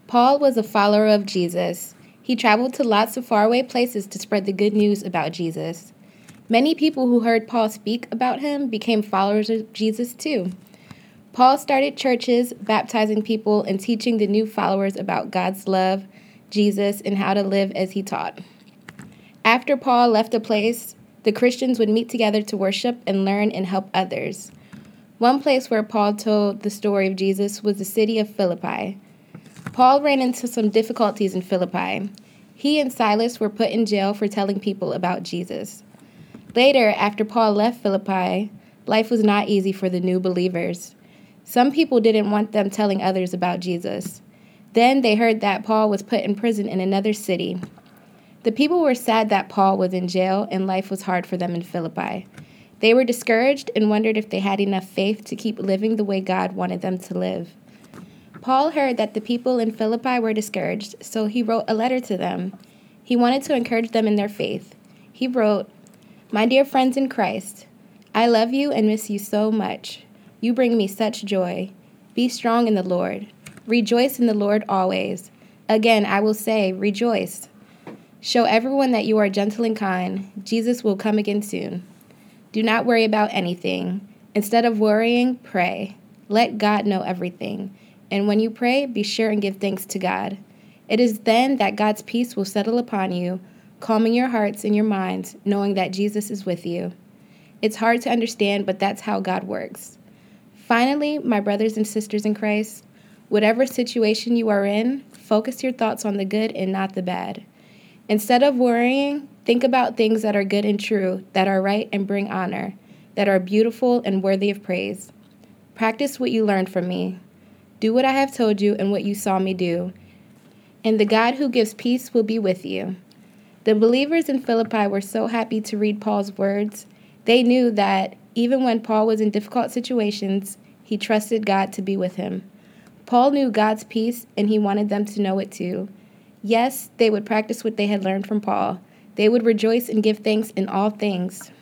Paul was a follower of Jesus. He traveled to lots of faraway places to spread the good news about Jesus. Many people who heard Paul speak about him became followers of Jesus too. Paul started churches, baptizing people and teaching the new followers about God's love, Jesus, and how to live as he taught. After Paul left a place, the Christians would meet together to worship and learn and help others. One place where Paul told the story of Jesus was the city of Philippi. Paul ran into some difficulties in Philippi. He and Silas were put in jail for telling people about Jesus. Later, after Paul left Philippi, life was not easy for the new believers. Some people didn't want them telling others about Jesus. Then they heard that Paul was put in prison in another city. The people were sad that Paul was in jail and life was hard for them in Philippi. They were discouraged and wondered if they had enough faith to keep living the way God wanted them to live. Paul heard that the people in Philippi were discouraged, so he wrote a letter to them. He wanted to encourage them in their faith. He wrote, "My dear friends in Christ, I love you and miss you so much. You bring me such joy. Be strong in the Lord. Rejoice in the Lord always. Again, I will say, rejoice. Show everyone that you are gentle and kind. Jesus will come again soon. Do not worry about anything. Instead of worrying, pray. Let God know everything. And when you pray, be sure and give thanks to God. It is then that God's peace will settle upon you, calming your hearts and your minds, knowing that Jesus is with you. It's hard to understand, but that's how God works. Finally, my brothers and sisters in Christ, whatever situation you are in, focus your thoughts on the good and not the bad. Instead of worrying, think about things that are good and true, that are right and bring honor, that are beautiful and worthy of praise. Practice what you learned from me. Do what I have told you and what you saw me do, and the God who gives peace will be with you." The believers in Philippi were so happy to read Paul's words. They knew that even when Paul was in difficult situations, he trusted God to be with him. Paul knew God's peace, and he wanted them to know it too. Yes, they would practice what they had learned from Paul. They would rejoice and give thanks in all things.